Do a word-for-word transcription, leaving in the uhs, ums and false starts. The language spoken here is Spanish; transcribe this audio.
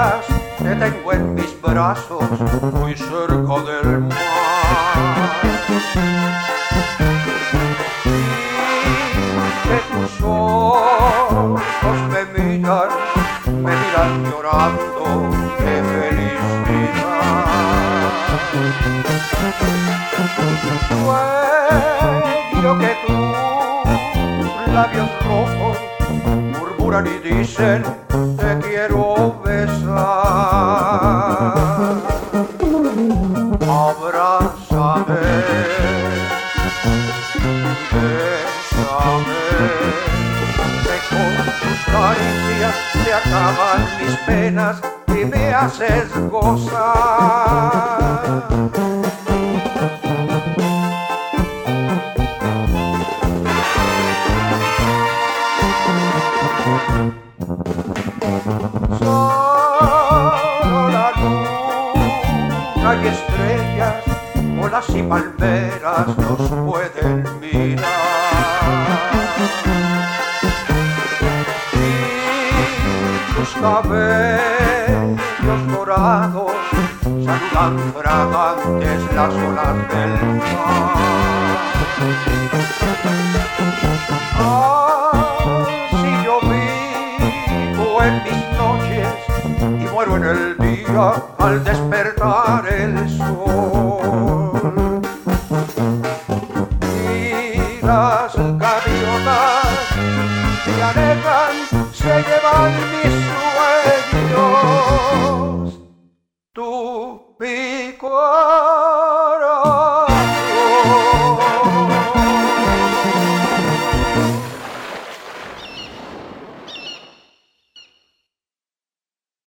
estrellas te tengo en mis brazos, muy cerca del mar. Y que tus ojos me miran, me miran llorando de felicidad. Sueño que tus labios rojos murmuran y dicen te quiero besar. Abrázame, bésame, que con tus caricias se acaban mis penas y me haces gozar. Solo la luna y estrellas, olas y palmeras nos pueden mirar. Y tus cabellos dorados saludan fragantes las olas del mar. Así yo vivo en mis noches y muero en el día al despertar el sol. Y las gaviotas se alejan, se llevan mis sueños. Tú, mi corazón.